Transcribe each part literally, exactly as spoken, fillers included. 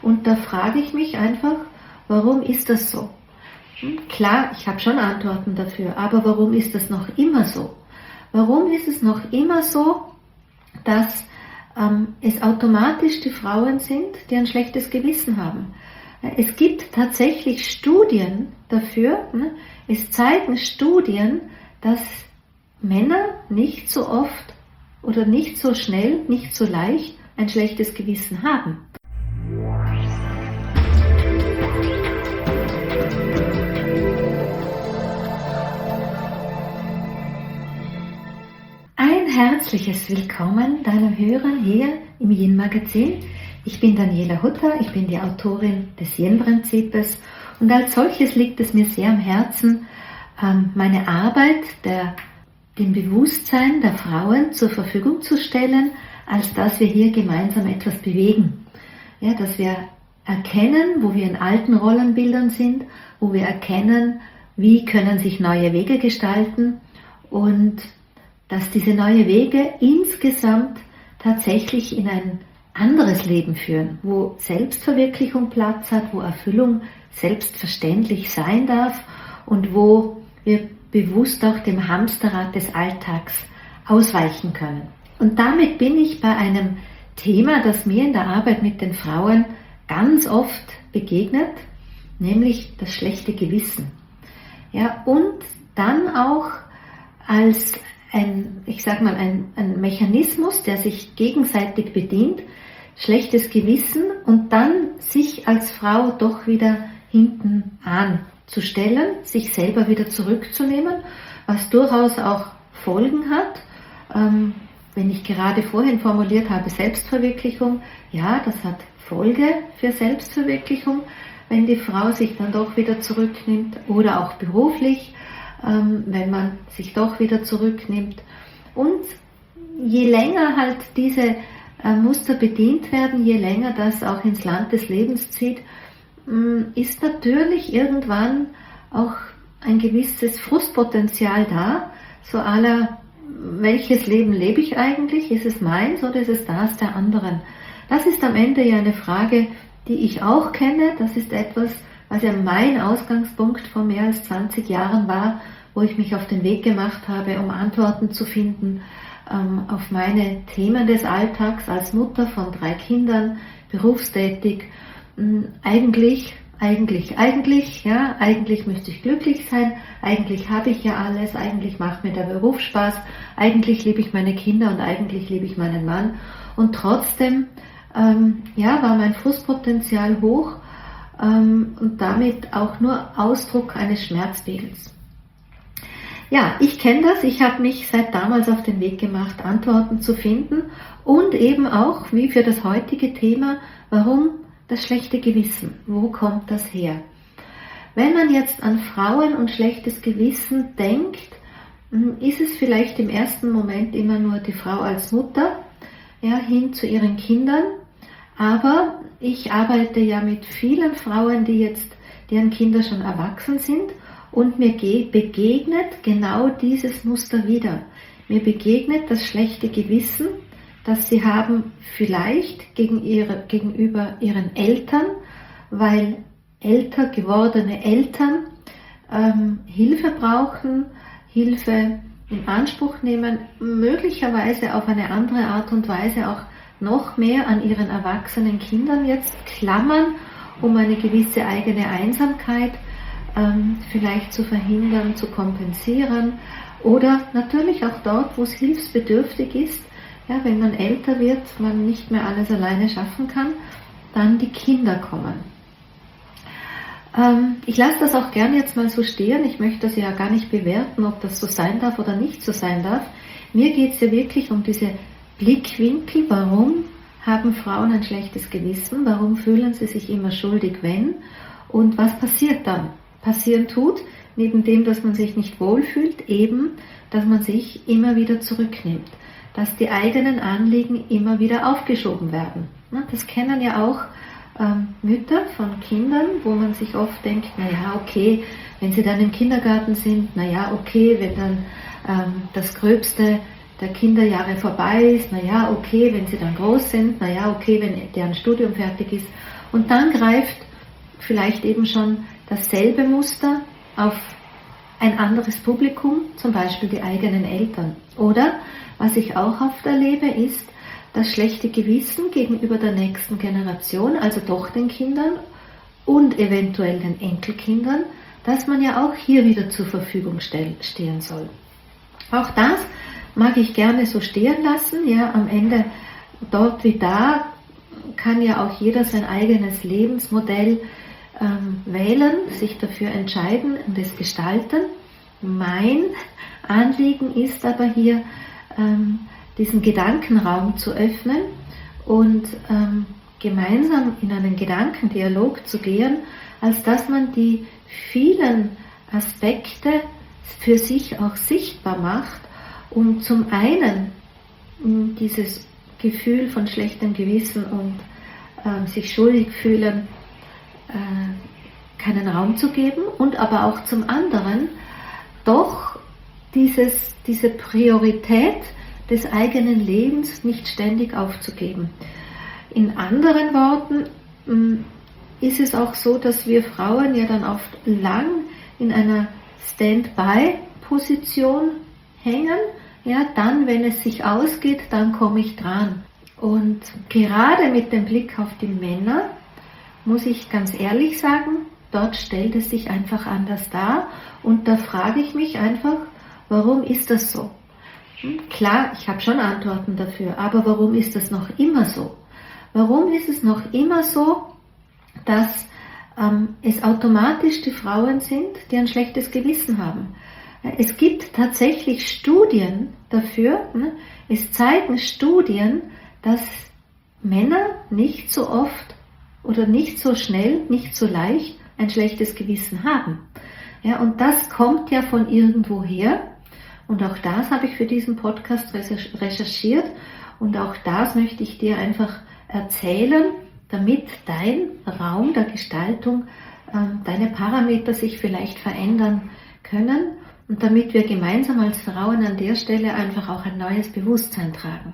Und da frage ich mich einfach, warum ist das so? Hm, klar, ich habe schon Antworten dafür, aber warum ist das noch immer so? Warum ist es noch immer so, dass ähm, es automatisch die Frauen sind, die ein schlechtes Gewissen haben? Es gibt tatsächlich Studien dafür, ne? Es zeigen Studien, dass Männer nicht so oft oder nicht so schnell, nicht so leicht ein schlechtes Gewissen haben. Ein herzliches Willkommen deinem Hörern hier im Yin Magazin. Ich bin Daniela Hutter, ich bin die Autorin des Yin-Prinzips und als solches liegt es mir sehr am Herzen, meine Arbeit der, dem Bewusstsein der Frauen zur Verfügung zu stellen, als dass wir hier gemeinsam etwas bewegen. Ja, dass wir erkennen, wo wir in alten Rollenbildern sind, wo wir erkennen, wie können sich neue Wege gestalten und dass diese neuen Wege insgesamt tatsächlich in ein anderes Leben führen, wo Selbstverwirklichung Platz hat, wo Erfüllung selbstverständlich sein darf und wo wir bewusst auch dem Hamsterrad des Alltags ausweichen können. Und damit bin ich bei einem Thema, das mir in der Arbeit mit den Frauen ganz oft begegnet, nämlich das schlechte Gewissen. Ja, und dann auch als ein, ich sag mal, ein, ein Mechanismus, der sich gegenseitig bedient, schlechtes Gewissen und dann sich als Frau doch wieder hinten anzustellen, sich selber wieder zurückzunehmen, was durchaus auch Folgen hat. Ähm, wenn ich gerade vorhin formuliert habe, Selbstverwirklichung, ja, das hat Folge für Selbstverwirklichung, wenn die Frau sich dann doch wieder zurücknimmt oder auch beruflich, ähm, wenn man sich doch wieder zurücknimmt. Und je länger halt diese äh, Muster bedient werden, je länger das auch ins Land des Lebens zieht, mh, ist natürlich irgendwann auch ein gewisses Frustpotenzial da, so aller, welches Leben lebe ich eigentlich? Ist es meins oder ist es das der anderen? Das ist am Ende ja eine Frage, die ich auch kenne. Das ist etwas, was ja mein Ausgangspunkt vor mehr als zwanzig Jahren war, wo ich mich auf den Weg gemacht habe, um Antworten zu finden ähm, auf meine Themen des Alltags als Mutter von drei Kindern, berufstätig. Ähm, eigentlich, eigentlich, eigentlich, ja, eigentlich müsste ich glücklich sein, eigentlich habe ich ja alles, eigentlich macht mir der Beruf Spaß, eigentlich liebe ich meine Kinder und eigentlich liebe ich meinen Mann. Und trotzdem, ähm, ja, war mein Frustpotenzial hoch ähm, und damit auch nur Ausdruck eines Schmerzbilds. Ja, ich kenne das, ich habe mich seit damals auf den Weg gemacht, Antworten zu finden und eben auch, wie für das heutige Thema, warum das schlechte Gewissen, wo kommt das her? Wenn man jetzt an Frauen und schlechtes Gewissen denkt, ist es vielleicht im ersten Moment immer nur die Frau als Mutter, ja, hin zu ihren Kindern, aber ich arbeite ja mit vielen Frauen, die jetzt, deren Kinder schon erwachsen sind und mir begegnet genau dieses Muster wieder. Mir begegnet das schlechte Gewissen, das sie haben vielleicht gegen ihre, gegenüber ihren Eltern, weil älter gewordene Eltern ähm, Hilfe brauchen, Hilfe in Anspruch nehmen, möglicherweise auf eine andere Art und Weise auch noch mehr an ihren erwachsenen Kindern jetzt klammern, um eine gewisse eigene Einsamkeit ähm, vielleicht zu verhindern, zu kompensieren oder natürlich auch dort, wo es hilfsbedürftig ist, ja, wenn man älter wird, man nicht mehr alles alleine schaffen kann, dann die Kinder kommen. Ähm, ich lasse das auch gerne jetzt mal so stehen, ich möchte das ja gar nicht bewerten, ob das so sein darf oder nicht so sein darf. Mir geht es ja wirklich um diese Blickwinkel, warum haben Frauen ein schlechtes Gewissen, warum fühlen sie sich immer schuldig, wenn und was passiert dann? Passieren tut, neben dem, dass man sich nicht wohlfühlt, eben, dass man sich immer wieder zurücknimmt, dass die eigenen Anliegen immer wieder aufgeschoben werden. Das kennen ja auch ähm, Mütter von Kindern, wo man sich oft denkt, naja, okay, wenn sie dann im Kindergarten sind, naja, okay, wenn dann ähm, das Gröbste der Kinderjahre vorbei ist, naja, okay, wenn sie dann groß sind, naja, okay, wenn deren Studium fertig ist Und dann greift vielleicht eben schon dasselbe Muster auf ein anderes Publikum, zum Beispiel die eigenen Eltern. Oder, was ich auch oft erlebe, ist das schlechte Gewissen gegenüber der nächsten Generation, also doch den Kindern und eventuell den Enkelkindern, dass man ja auch hier wieder zur Verfügung stehen soll. Auch das mag ich gerne so stehen lassen. Ja, am Ende, dort wie da, kann ja auch jeder sein eigenes Lebensmodell ähm, wählen, sich dafür entscheiden und es gestalten. Mein Anliegen ist aber hier, ähm, diesen Gedankenraum zu öffnen und ähm, gemeinsam in einen Gedankendialog zu gehen, als dass man die vielen Aspekte für sich auch sichtbar macht, um zum einen dieses Gefühl von schlechtem Gewissen und äh, sich schuldig fühlen äh, keinen Raum zu geben und aber auch zum anderen doch dieses, diese Priorität des eigenen Lebens nicht ständig aufzugeben. In anderen Worten mh, ist es auch so, dass wir Frauen ja dann oft lang in einer Stand-by-Position hängen. Ja, dann, wenn es sich ausgeht, dann komme ich dran. Und gerade mit dem Blick auf die Männer muss ich ganz ehrlich sagen, dort stellt es sich einfach anders dar. Und da frage ich mich einfach, warum ist das so? Hm, klar, ich habe schon Antworten dafür, aber warum ist das noch immer so? Warum ist es noch immer so, dass ähm, es automatisch die Frauen sind, die ein schlechtes Gewissen haben? Es gibt tatsächlich Studien dafür, ne? Es zeigen Studien, dass Männer nicht so oft oder nicht so schnell, nicht so leicht ein schlechtes Gewissen haben. Ja, und das kommt ja von irgendwo her. Und auch das habe ich für diesen Podcast recherchiert. Und auch das möchte ich dir einfach erzählen, damit dein Raum der Gestaltung, äh, deine Parameter sich vielleicht verändern können und damit wir gemeinsam als Frauen an der Stelle einfach auch ein neues Bewusstsein tragen.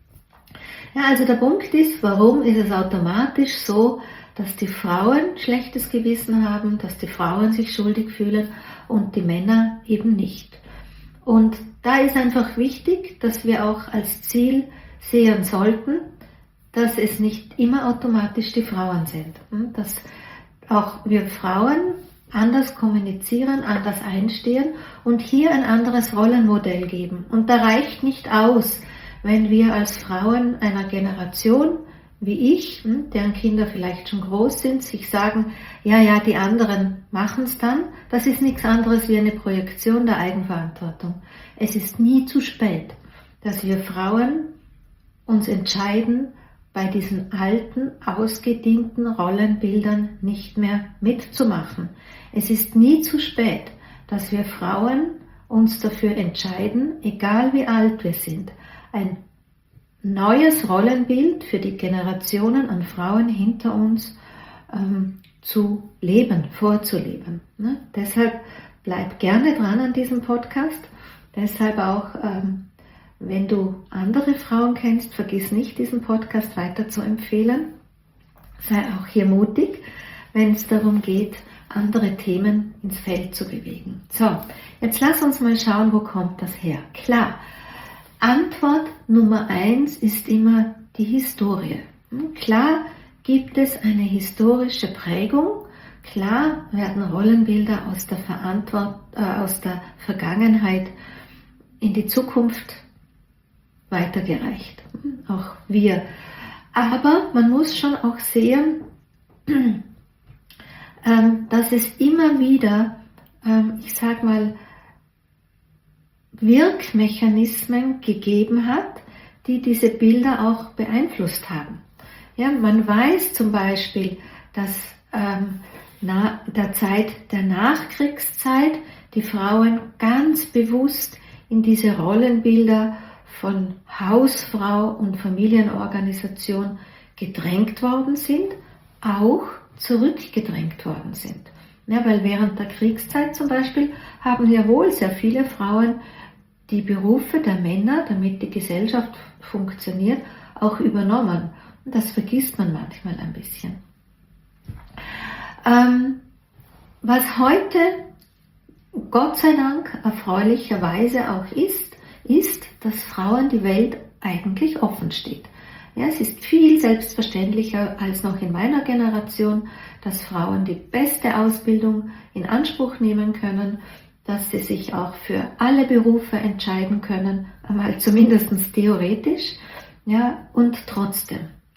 Ja, also der Punkt ist, warum ist es automatisch so, dass die Frauen schlechtes Gewissen haben, dass die Frauen sich schuldig fühlen und die Männer eben nicht. Und da ist einfach wichtig, dass wir auch als Ziel sehen sollten, dass es nicht immer automatisch die Frauen sind. Dass auch wir Frauen anders kommunizieren, anders einstehen und hier ein anderes Rollenmodell geben. Und da reicht nicht aus, wenn wir als Frauen einer Generation wie ich, deren Kinder vielleicht schon groß sind, sich sagen, ja, ja, die anderen machen es dann. Das ist nichts anderes wie eine Projektion der Eigenverantwortung. Es ist nie zu spät, dass wir Frauen uns entscheiden, bei diesen alten, ausgedienten Rollenbildern nicht mehr mitzumachen. Es ist nie zu spät, dass wir Frauen uns dafür entscheiden, egal wie alt wir sind, ein neues Rollenbild für die Generationen an Frauen hinter uns ähm, zu leben, vorzuleben. Ne? Deshalb bleib gerne dran an diesem Podcast. Deshalb auch, ähm, wenn du andere Frauen kennst, vergiss nicht, diesen Podcast weiter zu empfehlen. Sei auch hier mutig, wenn es darum geht, andere Themen ins Feld zu bewegen. So, jetzt lass uns mal schauen, wo kommt das her? Klar, Antwort Nummer eins ist immer die Historie. Klar gibt es eine historische Prägung, klar werden Rollenbilder aus der, Verantwort- äh, aus der Vergangenheit in die Zukunft weitergereicht. Auch wir. Aber man muss schon auch sehen, dass es immer wieder, ich sag mal, Wirkmechanismen gegeben hat, die diese Bilder auch beeinflusst haben. Ja, man weiß zum Beispiel, dass ähm, na, der Zeit der Nachkriegszeit die Frauen ganz bewusst in diese Rollenbilder von Hausfrau und Familienorganisation gedrängt worden sind, auch zurückgedrängt worden sind. Ja, weil während der Kriegszeit zum Beispiel haben ja wohl sehr viele Frauen die Berufe der Männer, damit die Gesellschaft funktioniert, auch übernommen. Und das vergisst man manchmal ein bisschen. Ähm, was heute Gott sei Dank erfreulicherweise auch ist, ist, dass Frauen die Welt eigentlich offen steht. Ja, es ist viel selbstverständlicher als noch in meiner Generation, dass Frauen die beste Ausbildung in Anspruch nehmen können, dass sie sich auch für alle Berufe entscheiden können, einmal zumindest theoretisch, ja, und trotzdem.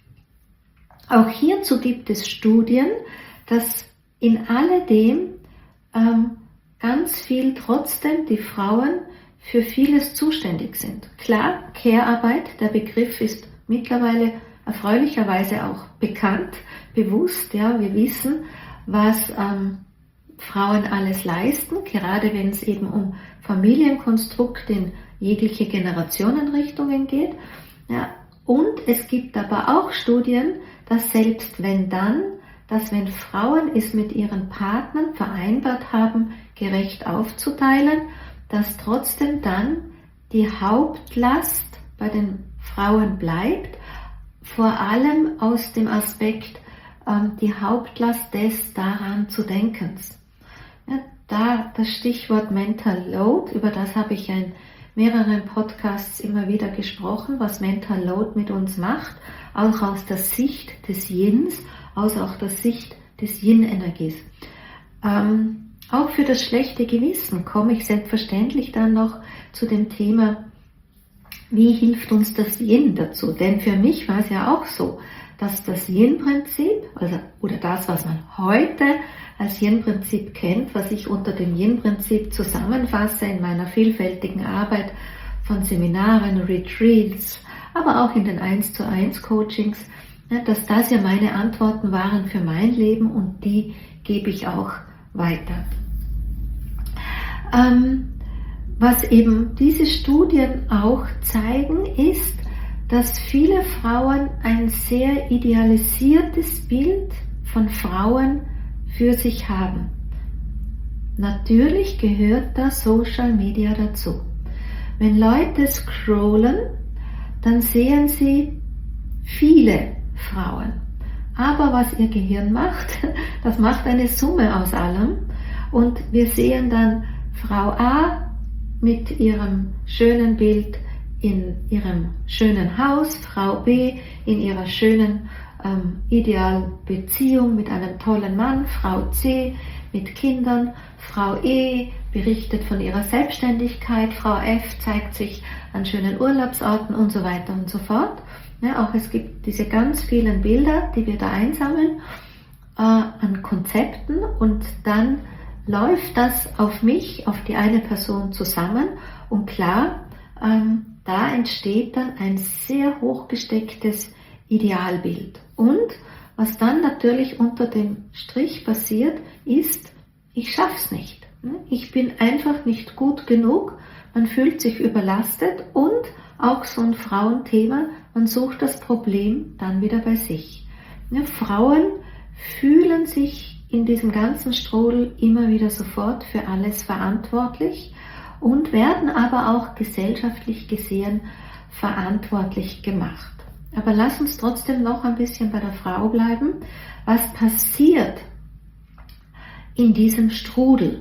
Auch hierzu gibt es Studien, dass in alledem ähm, ganz viel trotzdem die Frauen für vieles zuständig sind. Klar, Care-Arbeit, der Begriff ist mittlerweile erfreulicherweise auch bekannt, bewusst, ja, wir wissen, was ähm, Frauen alles leisten, gerade wenn es eben um Familienkonstrukte in jegliche Generationenrichtungen geht. Ja, und es gibt aber auch Studien, dass selbst wenn dann, dass wenn Frauen es mit ihren Partnern vereinbart haben, gerecht aufzuteilen, dass trotzdem dann die Hauptlast bei den Frauen bleibt, vor allem aus dem Aspekt ähm, die Hauptlast des daran zu Denkens. Ja, da das Stichwort Mental Load, über das habe ich ja in mehreren Podcasts immer wieder gesprochen, was Mental Load mit uns macht, auch aus der Sicht des Yins, aus auch der Sicht des Yin-Energies. Ähm, auch für das schlechte Gewissen komme ich selbstverständlich dann noch zu dem Thema, wie hilft uns das Yin dazu? Denn für mich war es ja auch so, dass das Yin-Prinzip, also, oder das, was man heute als Yin-Prinzip kennt, was ich unter dem Yin-Prinzip zusammenfasse in meiner vielfältigen Arbeit von Seminaren, Retreats, aber auch in den eins zu eins Coachings, dass das ja meine Antworten waren für mein Leben und die gebe ich auch weiter. Ähm, Was eben diese Studien auch zeigen, ist, dass viele Frauen ein sehr idealisiertes Bild von Frauen für sich haben. Natürlich gehört da Social Media dazu. Wenn Leute scrollen, dann sehen sie viele Frauen. Aber was ihr Gehirn macht, das macht eine Summe aus allem. Und wir sehen dann Frau A mit ihrem schönen Bild in ihrem schönen Haus, Frau B in ihrer schönen ähm, idealen Beziehung mit einem tollen Mann, Frau C mit Kindern, Frau E berichtet von ihrer Selbstständigkeit, Frau F zeigt sich an schönen Urlaubsorten und so weiter und so fort. Ja, auch es gibt diese ganz vielen Bilder, die wir da einsammeln äh, an Konzepten und dann läuft das auf mich, auf die eine Person zusammen und klar, ähm, da entsteht dann ein sehr hochgestecktes Idealbild. Und was dann natürlich unter dem Strich passiert, ist, ich schaff's nicht. Ich bin einfach nicht gut genug, man fühlt sich überlastet und auch so ein Frauenthema, man sucht das Problem dann wieder bei sich. Ja, Frauen fühlen sich in diesem ganzen Strudel immer wieder sofort für alles verantwortlich und werden aber auch gesellschaftlich gesehen verantwortlich gemacht. Aber lass uns trotzdem noch ein bisschen bei der Frau bleiben. Was passiert in diesem Strudel?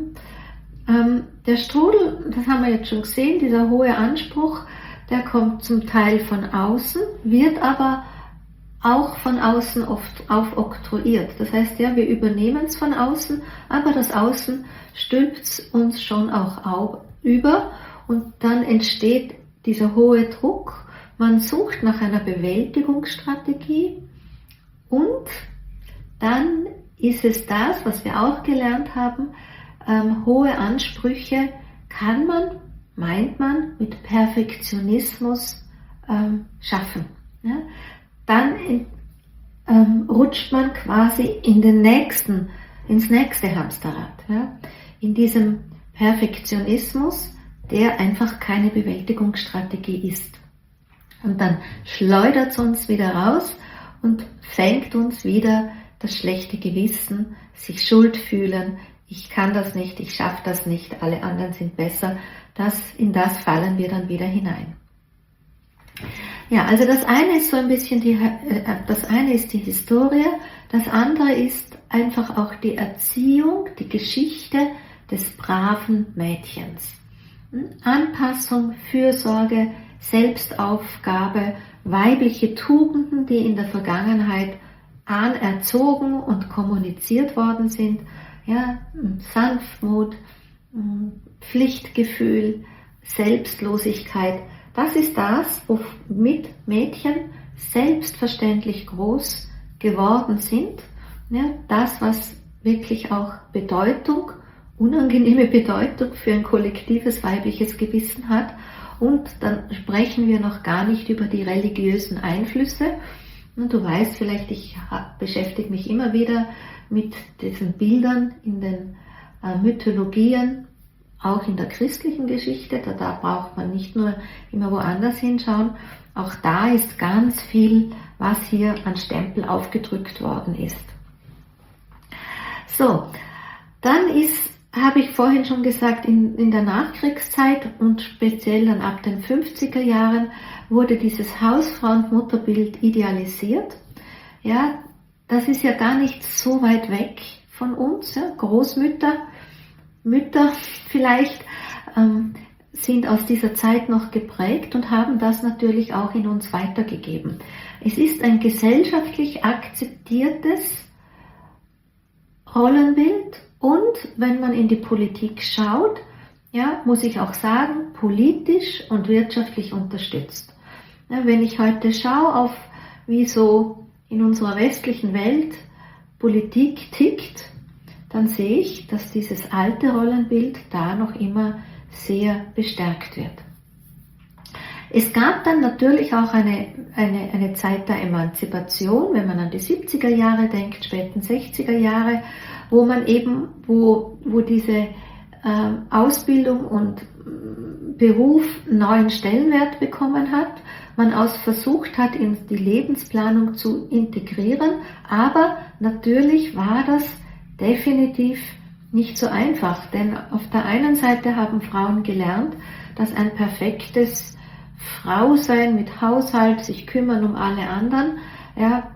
Ähm, der Strudel, das haben wir jetzt schon gesehen, dieser hohe Anspruch, der kommt zum Teil von außen, wird aber auch von außen oft aufoktroyiert. Das heißt, ja, wir übernehmen es von außen, aber das Außen stülpt es uns schon auch über und dann entsteht dieser hohe Druck. Man sucht nach einer Bewältigungsstrategie und dann ist es das, was wir auch gelernt haben, ähm, hohe Ansprüche kann man, meint man, mit Perfektionismus ähm, schaffen. Ja? Dann in, ähm, rutscht man quasi in den nächsten, ins nächste Hamsterrad. Ja? In diesem Perfektionismus, der einfach keine Bewältigungsstrategie ist. Und dann schleudert es uns wieder raus und fängt uns wieder das schlechte Gewissen, sich Schuld fühlen, ich kann das nicht, ich schaffe das nicht, alle anderen sind besser. Das, in das fallen wir dann wieder hinein. Ja, also das eine ist so ein bisschen die, das eine ist die Historie, das andere ist einfach auch die Erziehung, die Geschichte des braven Mädchens. Anpassung, Fürsorge, Selbstaufgabe, weibliche Tugenden, die in der Vergangenheit anerzogen und kommuniziert worden sind, ja, Sanftmut, Pflichtgefühl, Selbstlosigkeit, das ist das, womit Mädchen selbstverständlich groß geworden sind, ja, das, was wirklich auch Bedeutung, unangenehme Bedeutung für ein kollektives weibliches Gewissen hat. Und dann sprechen wir noch gar nicht über die religiösen Einflüsse. Und du weißt vielleicht, ich beschäftige mich immer wieder mit diesen Bildern in den äh, Mythologien, auch in der christlichen Geschichte. Da, da braucht man nicht nur immer woanders hinschauen. Auch da ist ganz viel, was hier an Stempel aufgedrückt worden ist. So, dann ist, habe ich vorhin schon gesagt, in, in der Nachkriegszeit und speziell dann ab den fünfziger Jahren wurde dieses Hausfrau- und Mutterbild idealisiert. Ja, das ist ja gar nicht so weit weg von uns. Ja. Großmütter, Mütter vielleicht ähm, sind aus dieser Zeit noch geprägt und haben das natürlich auch in uns weitergegeben. Es ist ein gesellschaftlich akzeptiertes Rollenbild und wenn man in die Politik schaut, ja, muss ich auch sagen, politisch und wirtschaftlich unterstützt. Ja, wenn ich heute schaue auf, wie so in unserer westlichen Welt Politik tickt, dann sehe ich, dass dieses alte Rollenbild da noch immer sehr bestärkt wird. Es gab dann natürlich auch eine, eine, eine Zeit der Emanzipation, wenn man an die siebziger Jahre denkt, späten sechziger Jahre, wo man eben, wo, wo diese äh, Ausbildung und Beruf neuen Stellenwert bekommen hat, man aus versucht hat, in die Lebensplanung zu integrieren, aber natürlich war das definitiv nicht so einfach, denn auf der einen Seite haben Frauen gelernt, dass ein perfektes Frausein mit Haushalt, sich kümmern um alle anderen, ja,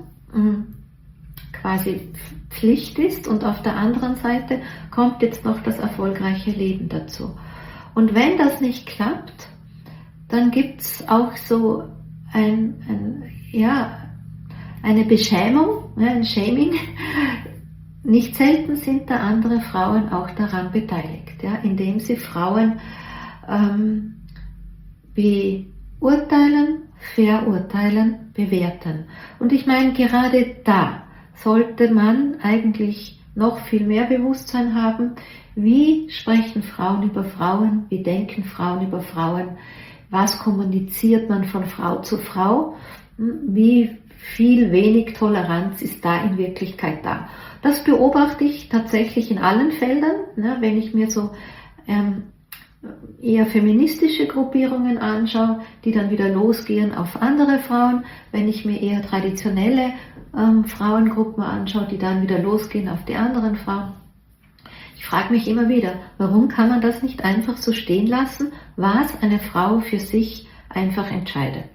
quasi Pflicht ist und auf der anderen Seite kommt jetzt noch das erfolgreiche Leben dazu. Und wenn das nicht klappt, dann gibt es auch so ein, ein, ja, eine Beschämung, ja, ein Shaming. Nicht selten sind da andere Frauen auch daran beteiligt, ja, indem sie Frauen ähm, beurteilen, verurteilen, bewerten. Und ich meine, gerade da sollte man eigentlich noch viel mehr Bewusstsein haben, wie sprechen Frauen über Frauen, wie denken Frauen über Frauen, was kommuniziert man von Frau zu Frau, wie viel wenig Toleranz ist da in Wirklichkeit da. Das beobachte ich tatsächlich in allen Feldern, ne, wenn ich mir so ähm, eher feministische Gruppierungen anschaue, die dann wieder losgehen auf andere Frauen, wenn ich mir eher traditionelle ähm, Frauengruppen anschaue, die dann wieder losgehen auf die anderen Frauen. Ich frage mich immer wieder, warum kann man das nicht einfach so stehen lassen, was eine Frau für sich einfach entscheidet.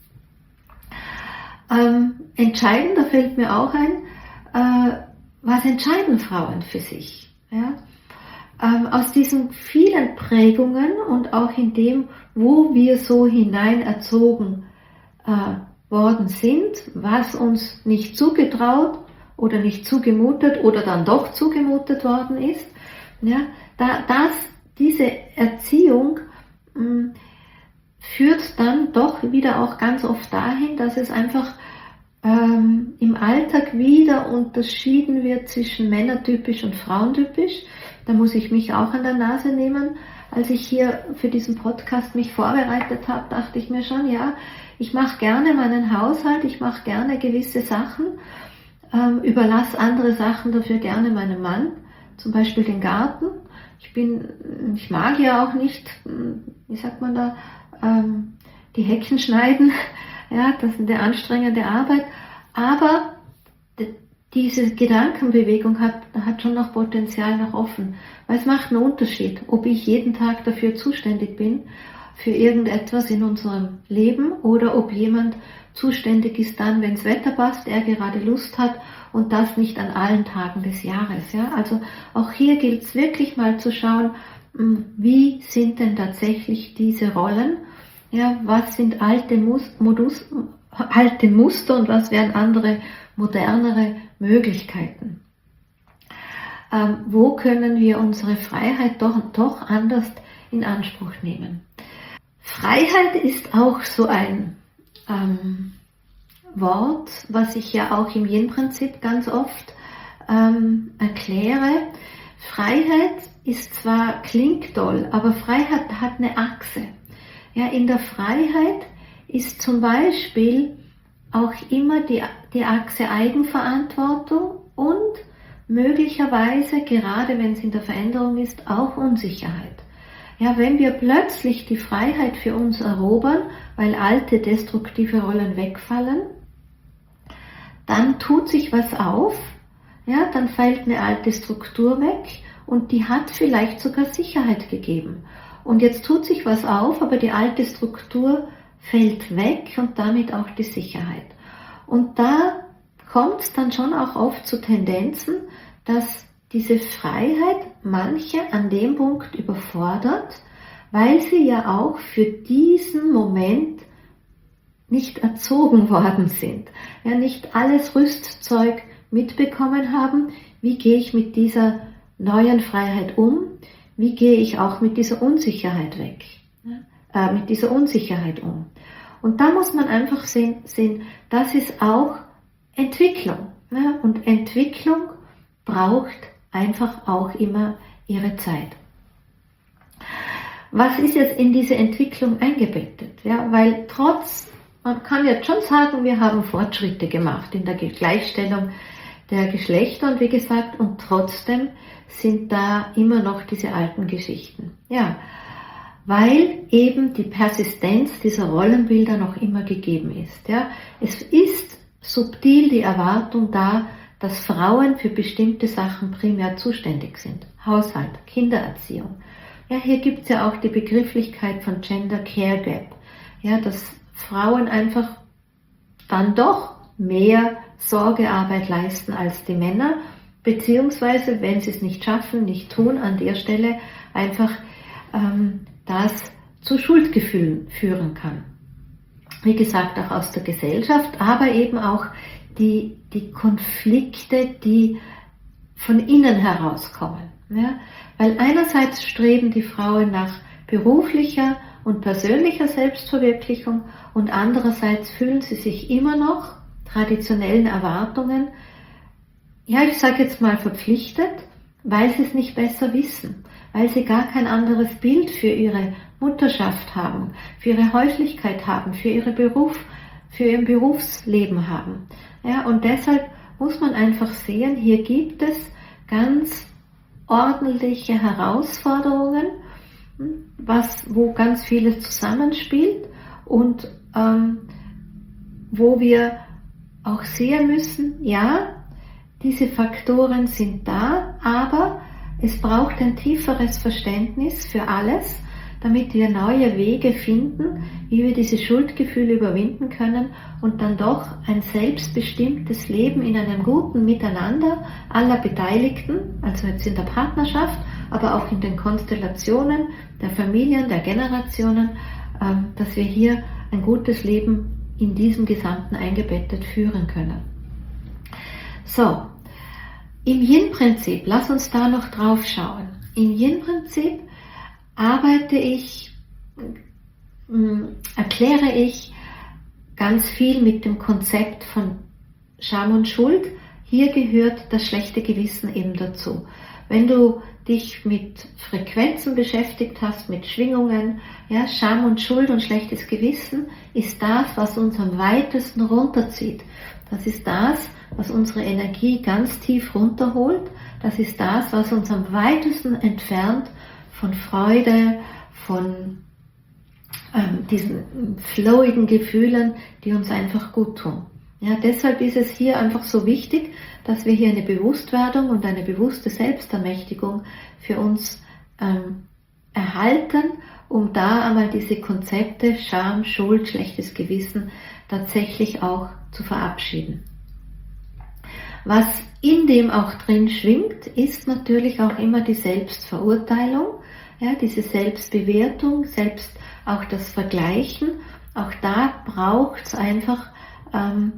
Ähm, entscheiden, da fällt mir auch ein, äh, was entscheiden Frauen für sich? Ja? Ähm, aus diesen vielen Prägungen und auch in dem, wo wir so hinein erzogen äh, worden sind, was uns nicht zugetraut oder nicht zugemutet oder dann doch zugemutet worden ist, ja, da, das, diese Erziehung mh, führt dann doch wieder auch ganz oft dahin, dass es einfach ähm, im Alltag wieder unterschieden wird zwischen männertypisch und frauentypisch. Da muss ich mich auch an der Nase nehmen. Als ich hier für diesen Podcast mich vorbereitet habe, dachte ich mir schon, ja, ich mache gerne meinen Haushalt, ich mache gerne gewisse Sachen, ähm, überlasse andere Sachen dafür gerne meinem Mann, zum Beispiel den Garten. Ich bin, ich mag ja auch nicht, wie sagt man da, ähm, die Hecken schneiden, ja, das ist eine anstrengende Arbeit, aber diese Gedankenbewegung hat, hat schon noch Potenzial nach offen, weil es macht einen Unterschied, ob ich jeden Tag dafür zuständig bin, für irgendetwas in unserem Leben oder ob jemand zuständig ist dann, wenn das Wetter passt, er gerade Lust hat und das nicht an allen Tagen des Jahres. Ja? Also auch hier gilt es wirklich mal zu schauen, wie sind denn tatsächlich diese Rollen, ja, was sind alte, Mus- Modus, alte Muster und was wären andere, modernere Möglichkeiten. Ähm, wo können wir unsere Freiheit doch, doch anders in Anspruch nehmen? Freiheit ist auch so ein ähm, Wort, was ich ja auch im Yin-Prinzip ganz oft ähm, erkläre. Freiheit ist zwar, klingt toll, aber Freiheit hat eine Achse. Ja, in der Freiheit ist zum Beispiel auch immer die, die Achse Eigenverantwortung und möglicherweise, gerade wenn es in der Veränderung ist, auch Unsicherheit. Ja, wenn wir plötzlich die Freiheit für uns erobern, weil alte destruktive Rollen wegfallen, dann tut sich was auf, ja, dann fällt eine alte Struktur weg und die hat vielleicht sogar Sicherheit gegeben. Und jetzt tut sich was auf, aber die alte Struktur fällt weg und damit auch die Sicherheit. Und da kommt es dann schon auch oft zu Tendenzen, dass diese Freiheit manche an dem Punkt überfordert, weil sie ja auch für diesen Moment nicht erzogen worden sind, ja, nicht alles Rüstzeug mitbekommen haben, wie gehe ich mit dieser neuen Freiheit um, wie gehe ich auch mit dieser Unsicherheit weg, äh, mit dieser Unsicherheit um. Und da muss man einfach sehen, sehen das ist auch Entwicklung. Ja, und Entwicklung braucht einfach auch immer ihre Zeit. Was ist jetzt in diese Entwicklung eingebettet? Ja, weil trotz, man kann jetzt schon sagen, wir haben Fortschritte gemacht in der Gleichstellung der Geschlechter und wie gesagt, und trotzdem sind da immer noch diese alten Geschichten. Ja, weil eben die Persistenz dieser Rollenbilder noch immer gegeben ist. Ja, es ist subtil die Erwartung da, dass Frauen für bestimmte Sachen primär zuständig sind. Haushalt, Kindererziehung. Ja, hier gibt es ja auch die Begrifflichkeit von Gender Care Gap. Ja, dass Frauen einfach dann doch mehr Sorgearbeit leisten als die Männer, beziehungsweise, wenn sie es nicht schaffen, nicht tun, an der Stelle einfach ähm, das zu Schuldgefühlen führen kann. Wie gesagt, auch aus der Gesellschaft, aber eben auch die, die Konflikte, die von innen herauskommen. Ja? Weil einerseits streben die Frauen nach beruflicher und persönlicher Selbstverwirklichung und andererseits fühlen sie sich immer noch traditionellen Erwartungen, ja, ich sage jetzt mal verpflichtet, weil sie es nicht besser wissen, weil sie gar kein anderes Bild für ihre Mutterschaft haben, für ihre Häuslichkeit haben, für ihre Beruf, für ihr Berufsleben haben. Ja, und deshalb muss man einfach sehen, hier gibt es ganz ordentliche Herausforderungen, was, wo ganz vieles zusammenspielt und ähm, wo wir auch sehen müssen, ja, diese Faktoren sind da, aber es braucht ein tieferes Verständnis für alles, damit wir neue Wege finden, wie wir diese Schuldgefühle überwinden können und dann doch ein selbstbestimmtes Leben in einem guten Miteinander aller Beteiligten, also jetzt in der Partnerschaft, aber auch in den Konstellationen der Familien, der Generationen, dass wir hier ein gutes Leben in diesem Gesamten eingebettet führen können. So, im Yin-Prinzip, lass uns da noch drauf schauen. Im Yin-Prinzip arbeite ich, äh, erkläre ich ganz viel mit dem Konzept von Scham und Schuld. Hier gehört das schlechte Gewissen eben dazu. Wenn du dich mit Frequenzen beschäftigt hast, mit Schwingungen, ja, Scham und Schuld und schlechtes Gewissen ist das, was uns am weitesten runterzieht. Das ist das, was unsere Energie ganz tief runterholt. Das ist das, was uns am weitesten entfernt von Freude, von ähm, diesen flowigen Gefühlen, die uns einfach gut tun. Ja, deshalb ist es hier einfach so wichtig, dass wir hier eine Bewusstwerdung und eine bewusste Selbstermächtigung für uns ähm, erhalten um da einmal diese Konzepte Scham, Schuld, schlechtes Gewissen tatsächlich auch zu verabschieden. Was in dem auch drin schwingt, ist natürlich auch immer die Selbstverurteilung, ja, diese Selbstbewertung, selbst auch das Vergleichen. Auch da braucht es einfach ähm,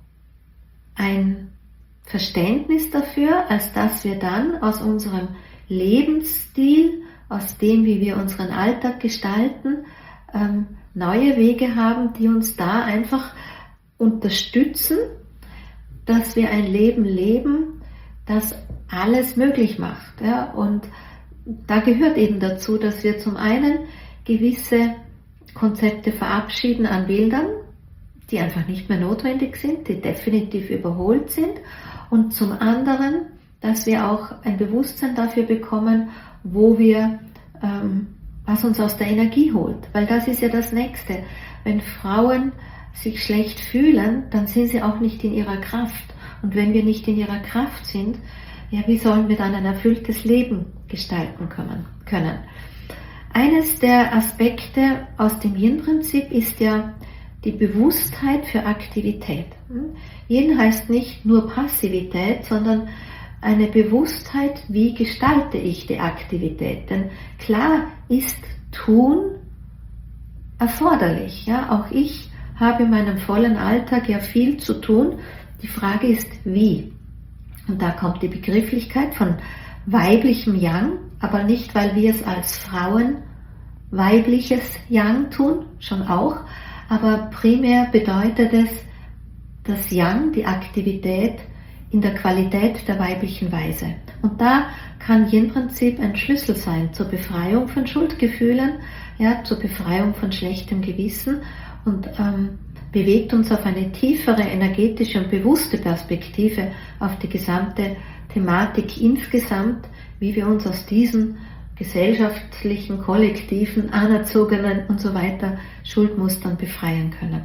ein Verständnis dafür, als dass wir dann aus unserem Lebensstil, aus dem, wie wir unseren Alltag gestalten, ähm, neue Wege haben, die uns da einfach unterstützen, dass wir ein Leben leben, das alles möglich macht. Ja? Und da gehört eben dazu, dass wir zum einen gewisse Konzepte verabschieden an Bildern, die einfach nicht mehr notwendig sind, die definitiv überholt sind, und zum anderen, dass wir auch ein Bewusstsein dafür bekommen, wo wir, ähm, was uns aus der Energie holt, weil das ist ja das Nächste. Wenn Frauen sich schlecht fühlen, dann sind sie auch nicht in ihrer Kraft, und wenn wir nicht in ihrer Kraft sind, ja, wie sollen wir dann ein erfülltes Leben gestalten können? können? Eines der Aspekte aus dem Yin-Prinzip ist ja die Bewusstheit für Aktivität. Yin heißt nicht nur Passivität, sondern eine Bewusstheit, wie gestalte ich die Aktivität. Denn klar ist Tun erforderlich. Ja? Auch ich habe in meinem vollen Alltag ja viel zu tun. Die Frage ist, wie. Und da kommt die Begrifflichkeit von weiblichem Yang, aber nicht, weil wir es als Frauen weibliches Yang tun, schon auch, aber primär bedeutet es das Yang, die Aktivität in der Qualität der weiblichen Weise. Und da kann Yin-Prinzip ein Schlüssel sein zur Befreiung von Schuldgefühlen, ja, zur Befreiung von schlechtem Gewissen, und ähm, bewegt uns auf eine tiefere energetische und bewusste Perspektive auf die gesamte Thematik insgesamt, wie wir uns aus diesen gesellschaftlichen, kollektiven, anerzogenen und so weiter Schuldmustern befreien können.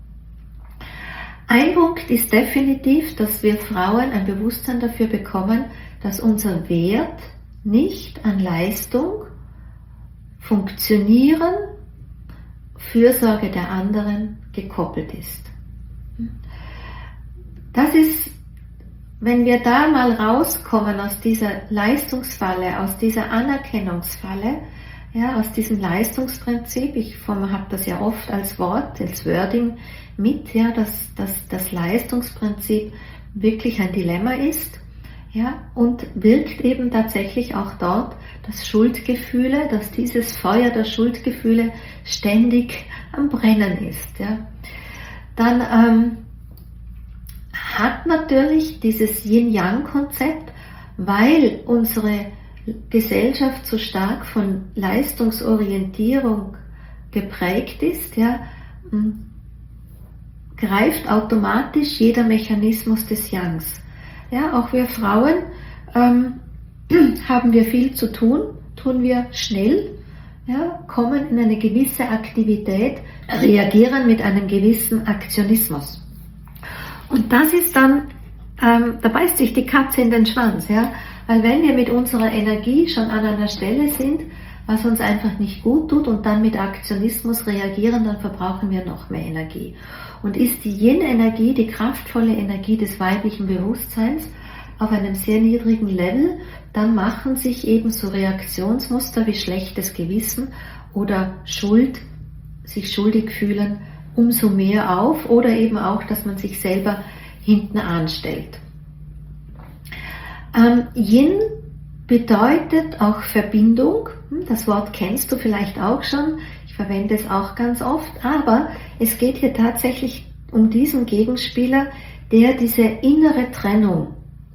Ein Punkt ist definitiv, dass wir Frauen ein Bewusstsein dafür bekommen, dass unser Wert nicht an Leistung, Funktionieren, Fürsorge der anderen gekoppelt ist. Das ist, wenn wir da mal rauskommen aus dieser Leistungsfalle, aus dieser Anerkennungsfalle, ja, aus diesem Leistungsprinzip, ich habe das ja oft als Wort, als Wording mit, ja, dass, dass das Leistungsprinzip wirklich ein Dilemma ist, ja, und wirkt eben tatsächlich auch dort, dass Schuldgefühle, dass dieses Feuer der Schuldgefühle ständig am Brennen ist. Ja. Dann ähm, hat natürlich dieses Yin-Yang-Konzept, weil unsere Gesellschaft so stark von Leistungsorientierung geprägt ist, ja, greift automatisch jeder Mechanismus des Yangs. Ja, auch wir Frauen ähm, haben wir viel zu tun, tun wir schnell, ja, kommen in eine gewisse Aktivität, reagieren mit einem gewissen Aktionismus. Und das ist dann, ähm, da beißt sich die Katze in den Schwanz, ja, weil wenn wir mit unserer Energie schon an einer Stelle sind, was uns einfach nicht gut tut, und dann mit Aktionismus reagieren, dann verbrauchen wir noch mehr Energie. Und ist die Yin-Energie, die kraftvolle Energie des weiblichen Bewusstseins, auf einem sehr niedrigen Level, dann machen sich eben so Reaktionsmuster wie schlechtes Gewissen oder Schuld, sich schuldig fühlen, umso mehr auf, oder eben auch, dass man sich selber hinten anstellt. Ähm, Yin bedeutet auch Verbindung. Das Wort kennst du vielleicht auch schon. Ich verwende es auch ganz oft. Aber es geht hier tatsächlich um diesen Gegenspieler, der diese innere Trennung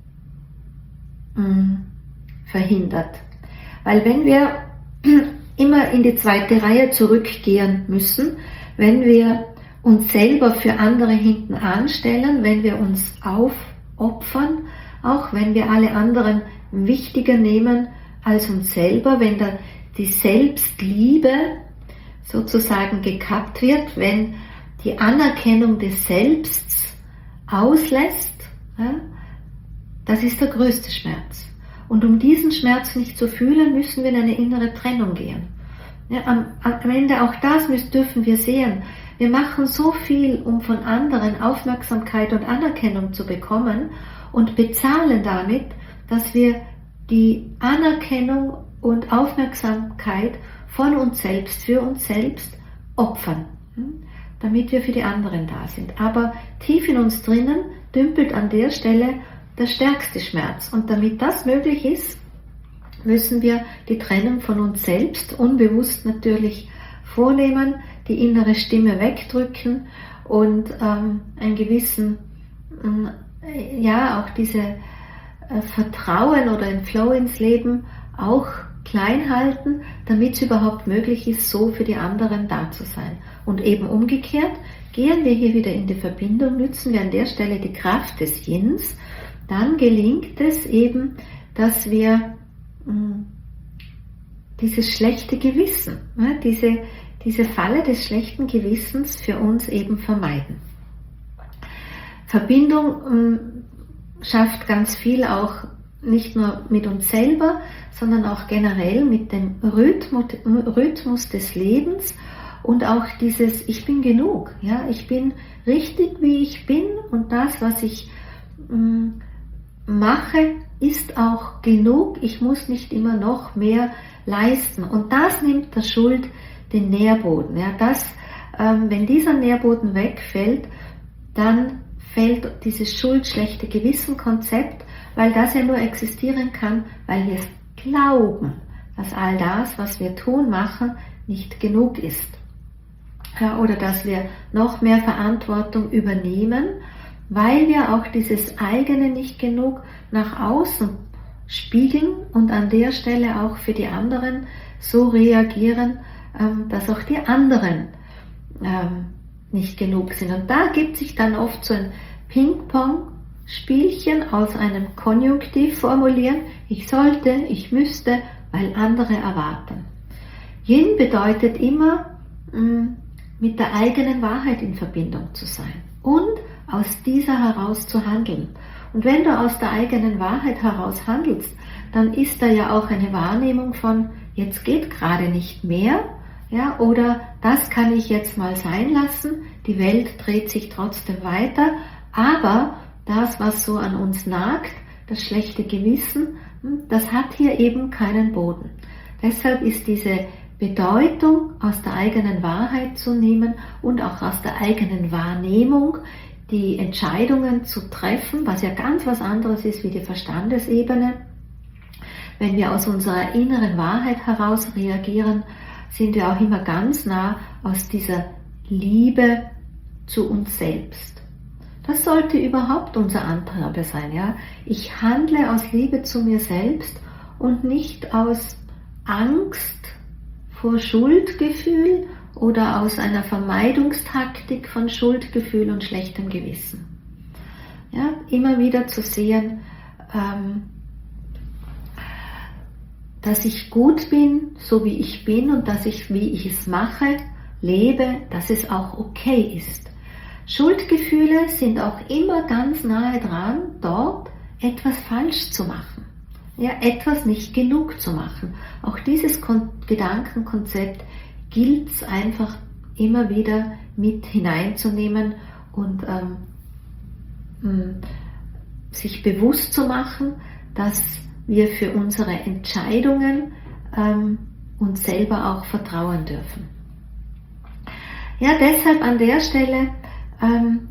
mh, verhindert. Weil wenn wir immer in die zweite Reihe zurückgehen müssen, wenn wir uns selber für andere hinten anstellen, wenn wir uns aufopfern, auch wenn wir alle anderen wichtiger nehmen als uns selber, wenn da die Selbstliebe sozusagen gekappt wird, wenn die Anerkennung des Selbsts auslässt, ja, das ist der größte Schmerz. Und um diesen Schmerz nicht zu fühlen, müssen wir in eine innere Trennung gehen. Ja, am, am Ende auch das müssen, dürfen wir sehen. Wir machen so viel, um von anderen Aufmerksamkeit und Anerkennung zu bekommen und bezahlen damit, dass wir die Anerkennung und Aufmerksamkeit von uns selbst, für uns selbst opfern, damit wir für die anderen da sind. Aber tief in uns drinnen dümpelt an der Stelle der stärkste Schmerz. Und damit das möglich ist, müssen wir die Trennung von uns selbst unbewusst natürlich vornehmen, die innere Stimme wegdrücken und ähm, einen gewissen, äh, ja, auch diese äh, Vertrauen oder ein Flow ins Leben auch klein halten, damit es überhaupt möglich ist, so für die anderen da zu sein. Und eben umgekehrt, gehen wir hier wieder in die Verbindung, nützen wir an der Stelle die Kraft des Yins, dann gelingt es eben, dass wir mh, dieses schlechte Gewissen, ne, diese, diese Falle des schlechten Gewissens für uns eben vermeiden. Verbindung mh, schafft ganz viel auch nicht nur mit uns selber, sondern auch generell mit dem Rhythmus, Rhythmus des Lebens und auch dieses Ich bin genug, ja, ich bin richtig, wie ich bin und das, was ich mh, mache, ist auch genug, ich muss nicht immer noch mehr leisten und das nimmt der Schuld den Nährboden, ja, das, ähm, wenn dieser Nährboden wegfällt, dann fällt dieses Schuld-schlechte Gewissen-Konzept, weil das ja nur existieren kann, weil wir es glauben, dass all das, was wir tun, machen, nicht genug ist. Ja, oder dass wir noch mehr Verantwortung übernehmen, weil wir auch dieses eigene nicht genug nach außen spiegeln und an der Stelle auch für die anderen so reagieren, dass auch die anderen nicht genug sind. Und da gibt sich dann oft so ein Ping-Pong-Spielchen aus einem Konjunktiv formulieren, ich sollte, ich müsste, weil andere erwarten. Yin bedeutet immer, mit der eigenen Wahrheit in Verbindung zu sein und aus dieser heraus zu handeln. Und wenn du aus der eigenen Wahrheit heraus handelst, dann ist da ja auch eine Wahrnehmung von, jetzt geht gerade nicht mehr, ja, oder das kann ich jetzt mal sein lassen, die Welt dreht sich trotzdem weiter, aber das, was so an uns nagt, das schlechte Gewissen, das hat hier eben keinen Boden. Deshalb ist diese Bedeutung aus der eigenen Wahrheit zu nehmen und auch aus der eigenen Wahrnehmung die Entscheidungen zu treffen, was ja ganz was anderes ist wie die Verstandesebene. Wenn wir aus unserer inneren Wahrheit heraus reagieren, sind wir auch immer ganz nah aus dieser Liebe zu uns selbst. Das sollte überhaupt unser Antrieb sein. Ja? Ich handle aus Liebe zu mir selbst und nicht aus Angst vor Schuldgefühl oder aus einer Vermeidungstaktik von Schuldgefühl und schlechtem Gewissen. Ja, immer wieder zu sehen, ähm, dass ich gut bin, so wie ich bin und dass ich, wie ich es mache, lebe, dass es auch okay ist. Schuldgefühle sind auch immer ganz nahe dran, dort etwas falsch zu machen. Ja, etwas nicht genug zu machen. Auch dieses Kon- Gedankenkonzept gilt es einfach immer wieder mit hineinzunehmen und ähm, mh, sich bewusst zu machen, dass wir für unsere Entscheidungen ähm, uns selber auch vertrauen dürfen. Ja, deshalb an der Stelle, ähm,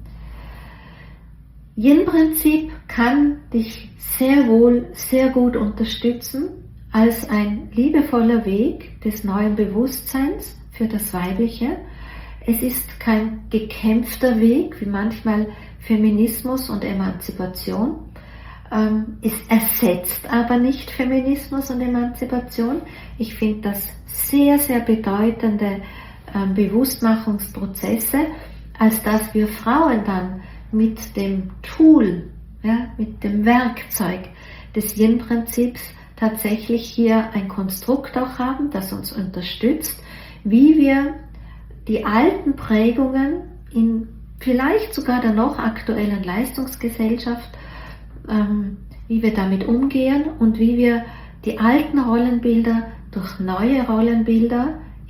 Yin-Prinzip kann dich sehr wohl, sehr gut unterstützen als ein liebevoller Weg des neuen Bewusstseins für das Weibliche. Es ist kein gekämpfter Weg, wie manchmal Feminismus und Emanzipation. Ähm, es ersetzt aber nicht Feminismus und Emanzipation. Ich finde das sehr, sehr bedeutende ähm, Bewusstmachungsprozesse, als dass wir Frauen dann mit dem Tool, ja, mit dem Werkzeug des Yin-Prinzips tatsächlich hier ein Konstrukt auch haben, das uns unterstützt, wie wir die alten Prägungen in vielleicht sogar der noch aktuellen Leistungsgesellschaft, ähm, wie wir damit umgehen und wie wir die alten Rollenbilder durch neue Rollenbilder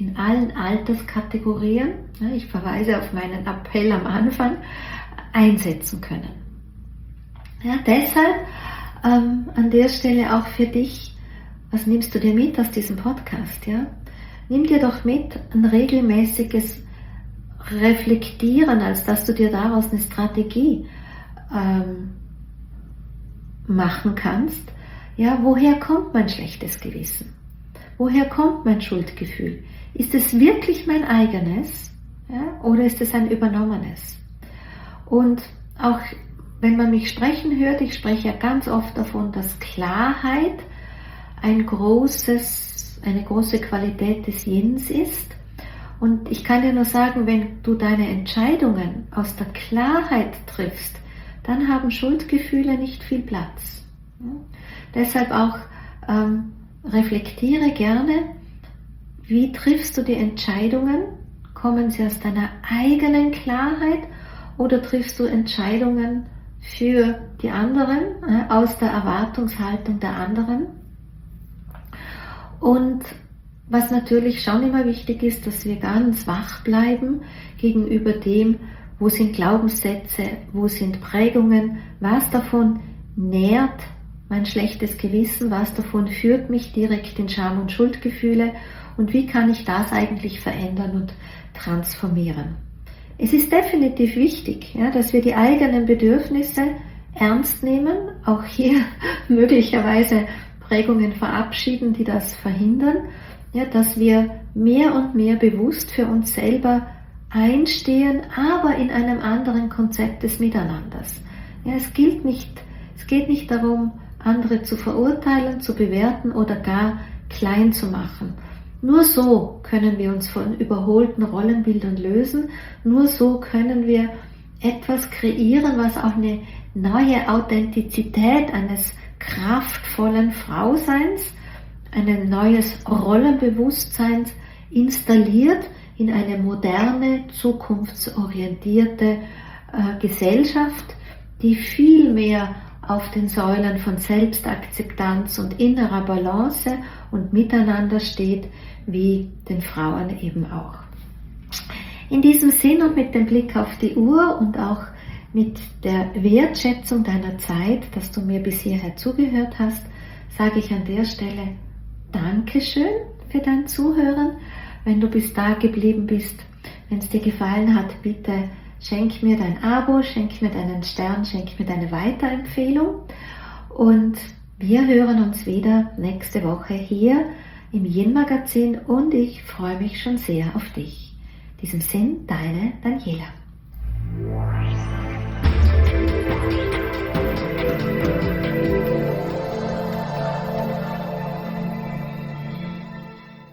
in allen Alterskategorien, ich verweise auf meinen Appell am Anfang, einsetzen können. Ja, deshalb ähm, an der Stelle auch für dich, was nimmst du dir mit aus diesem Podcast? Ja? Nimm dir doch mit ein regelmäßiges Reflektieren, als dass du dir daraus eine Strategie ähm, machen kannst. Ja, woher kommt mein schlechtes Gewissen? Woher kommt mein Schuldgefühl? Ist es wirklich mein eigenes, ja, oder ist es ein übernommenes? Und auch wenn man mich sprechen hört, ich spreche ja ganz oft davon, dass Klarheit ein großes, eine große Qualität des Yins ist. Und ich kann dir nur sagen, wenn du deine Entscheidungen aus der Klarheit triffst, dann haben Schuldgefühle nicht viel Platz. Ja? Deshalb auch ähm, reflektiere gerne, wie triffst du die Entscheidungen? Kommen sie aus deiner eigenen Klarheit oder triffst du Entscheidungen für die anderen, äh, aus der Erwartungshaltung der anderen? Und was natürlich schon immer wichtig ist, dass wir ganz wach bleiben gegenüber dem, wo sind Glaubenssätze, wo sind Prägungen, was davon nährt mein schlechtes Gewissen, was davon führt mich direkt in Scham- und Schuldgefühle und wie kann ich das eigentlich verändern und transformieren. Es ist definitiv wichtig, ja, dass wir die eigenen Bedürfnisse ernst nehmen, auch hier möglicherweise Prägungen verabschieden, die das verhindern, ja, dass wir mehr und mehr bewusst für uns selber einstehen, aber in einem anderen Konzept des Miteinanders. Ja, es gilt nicht, es geht nicht darum, andere zu verurteilen, zu bewerten oder gar klein zu machen. Nur so können wir uns von überholten Rollenbildern lösen, nur so können wir etwas kreieren, was auch eine neue Authentizität eines kraftvollen Frauseins, ein neues Rollenbewusstsein installiert in eine moderne, zukunftsorientierte äh, Gesellschaft, die viel mehr auf den Säulen von Selbstakzeptanz und innerer Balance und Miteinander steht, wie den Frauen eben auch. In diesem Sinn und mit dem Blick auf die Uhr und auch mit der Wertschätzung deiner Zeit, dass du mir bis hierher zugehört hast, sage ich an der Stelle Dankeschön für dein Zuhören. Wenn du bis da geblieben bist, wenn es dir gefallen hat, bitte schenk mir dein Abo, schenk mir deinen Stern, schenk mir deine Weiterempfehlung. Und wir hören uns wieder nächste Woche hier im Yin-Magazin und ich freue mich schon sehr auf dich. In diesem Sinn, deine Daniela.